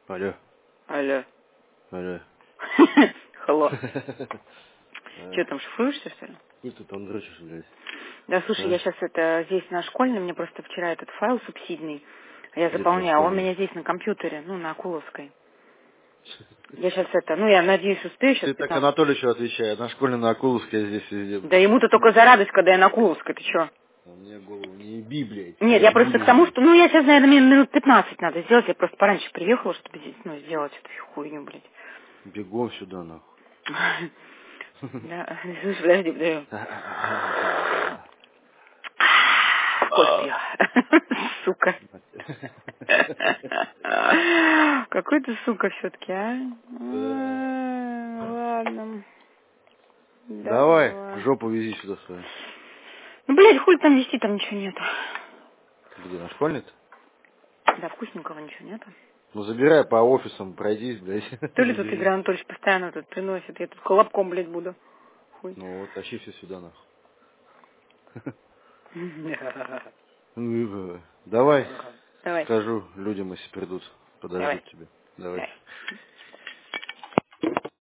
Алло. Алло. Алло. Hello. Че там, шифруешься, что ли? Ты тут там дрочишь, блядь. Да, слушай, я сейчас здесь на школьном, мне просто вчера этот файл субсидный, я Где твоя заполняю, а он у школьная? меня здесь на компьютере, на Акуловской. Я сейчас я надеюсь, успею сейчас Ты так 15. Анатоличу отвечай. На школе на Акуловской, я здесь везде. Да ему-то только за радость, когда я на Акуловской, ты чё? А мне голову не еби, блядь. Нет, Не я еби просто к тому, людей. что, я сейчас, наверное, мне минут 15 надо сделать, я просто пораньше приехала, чтобы здесь, сделать эту хуйню, блядь. Бегом сюда, нахуй. Да, слушай, подожди. Кофе пью. Сука. Какой ты сука все-таки, а? Ладно. Давай, Давай. жопу вези сюда свою. Блядь, хуй там вести, там ничего нету. Где, на школьной-то? Да, вкусненького ничего нету. Ну забирай по офисам, пройдись, блядь. То ли тут Игорь Забери. Анатольевич постоянно тут приносит, я тут колобком, блядь, буду. Хуй. Ну вот, тащи все сюда, нахуй. Давай, Давай. скажу людям, если придут, Давай. подождут тебя. Давай. Давай.